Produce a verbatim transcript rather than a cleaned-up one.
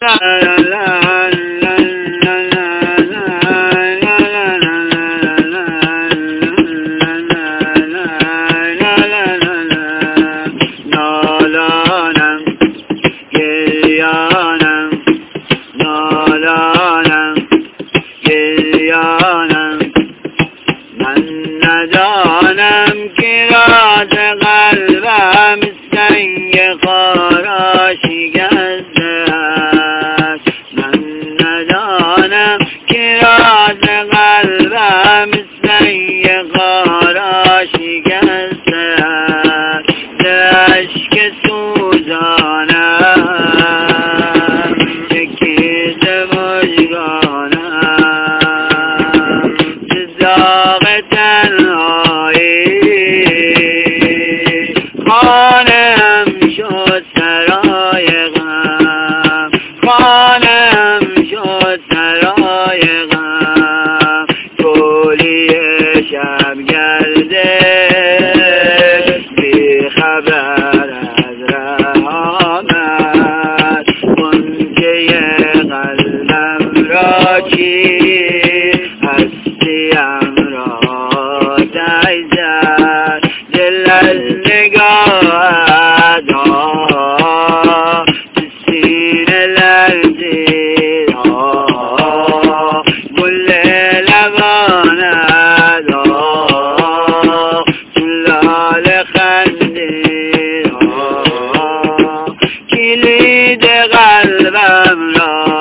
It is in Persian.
نالانم گریانم نالانم گریانم من ندانم که راز قلبم سنگ خارا شکسته است. من ندانم که راز قلبم سنگ خارا شکسته است. اشک سوزانم چکید مژگانم داغ تنهایی خانم شد سرای غم خانم شد سرای غم تولی شب گرده بی خبر از رحمت غنچه قلبم را چید هستیم را تیزد دل از نگاهت ها سینه لرزید ها گل لبانت ها لال خندید ها کلید قلبم را